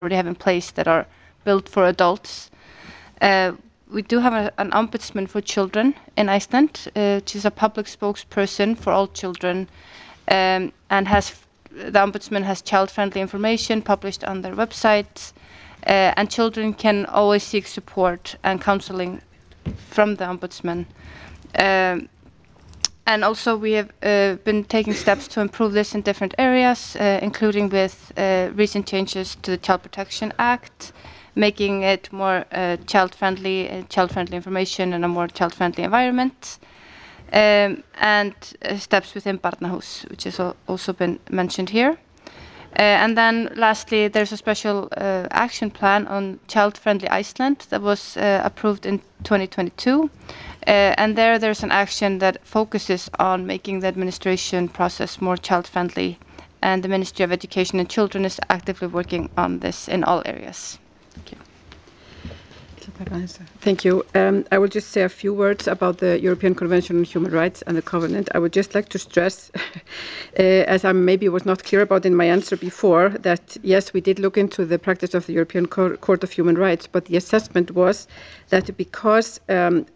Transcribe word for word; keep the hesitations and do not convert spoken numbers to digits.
already have in place that are built for adults. Uh, we do have a, an ombudsman for children in Iceland, uh, which is a public spokesperson for all children, um, and has the ombudsman has child-friendly information published on their website, uh, and children can always seek support and counseling from the ombudsman. Um, and also we have uh, been taking steps to improve this in different areas, uh, including with uh, recent changes to the Child Protection Act, making it more uh, child-friendly, uh, child-friendly information and a more child-friendly environment, um, and uh, steps within Barnahus, which has al also been mentioned here. Uh, and then lastly, there's a special uh, action plan on child-friendly Iceland that was uh, approved in twenty twenty-two. Uh, and there, there's an action that focuses on making the administration process more child-friendly. And the Ministry of Education and Children is actively working on this in all areas. Thank you. Thank you. Um, I will just say a few words about the European Convention on Human Rights and the Covenant. I would just like to stress, uh, as I maybe was not clear about in my answer before, that yes, we did look into the practice of the European Court of Human Rights, but the assessment was that because um,